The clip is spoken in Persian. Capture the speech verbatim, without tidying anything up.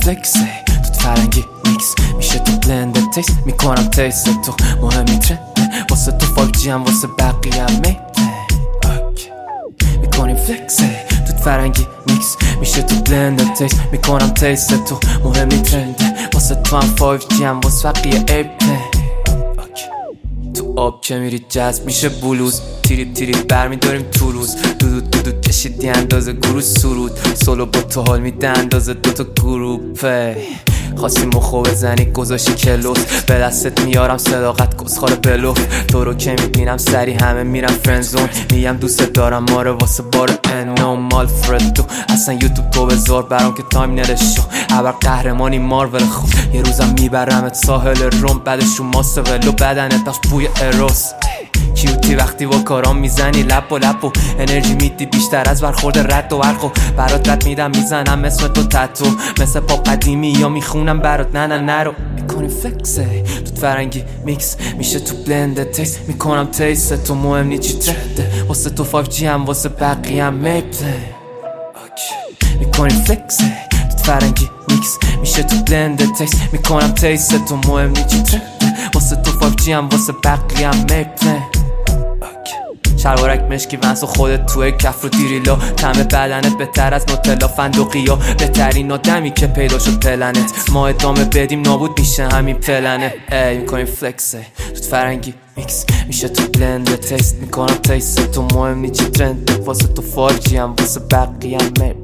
فلکسه تو فرنگی میکس میشه تو بلند تیست میکنم تیست تو مهمی ترنده واسه تو فاک جی هم واسه بقیه هم میده میکنیم فلکسه تو فرنگی میکس میشه تو بلند تیست میکنم تیست تو مهمی ترنده واسه تو هم فایف جی هم واسه بقیه ایپه تو آب که میری جذب میشه بلوز تیریب تیریب برمیداریم تو روز دودو دودو کشیدی اندازه گروه سرود سولو با تو حال میده اندازه دوتا گروپه خواستی مخو بزنی گذاشی کلوس به دستت میارم صداقت گسخار بلوف تو رو که میبینم سری همه میرم فرنزون میگم دوست دارم ماره واسه بار انو مال فردو اصلا یوتیوب تو بذار برام که تایم نرشو ابر قهرمانی مارول خوب یه روزم میبرمت ساحل روم بعدش رو ماسه ولو بدنت داشت بوی اروس کیوتی وقتی با کارام میزنی لپ و لپ و انرژی میدی بیشتر از برخورد رد و برخو برات رد میدم میزنم مثل تو تتو مثل پاپ قدیمی یا میخونم برات نه نه نرو میکنی فلکسه تو فرنگی میکس میشه تو بلند تیست میکنم تیست تو مهم نی چی ترده واسه تو فایف جی هم واسه بقیه هم میپله میکنی فلکسه تو فرنگی میکس میشه تو بلند تیست میکنم تیست تو مهم نی چی ترده واسه تو فایف جی هم واسه بقیه هم میپله شلوارک مشکی ونس و خودت توی کف رو دیریلا طعم بدنت بهتر از نوتلا فندقیا بهترین آدمی که پیدا شد پلنت ما ادامه بدیم نابود میشه همین پلنه ای میکنیم فلکسه تو فرنگی میکس میشه تو بلند تیست میکنم تیست تو مهم نی چی ترند واسه تو فایف جی هم واسه بقیه هم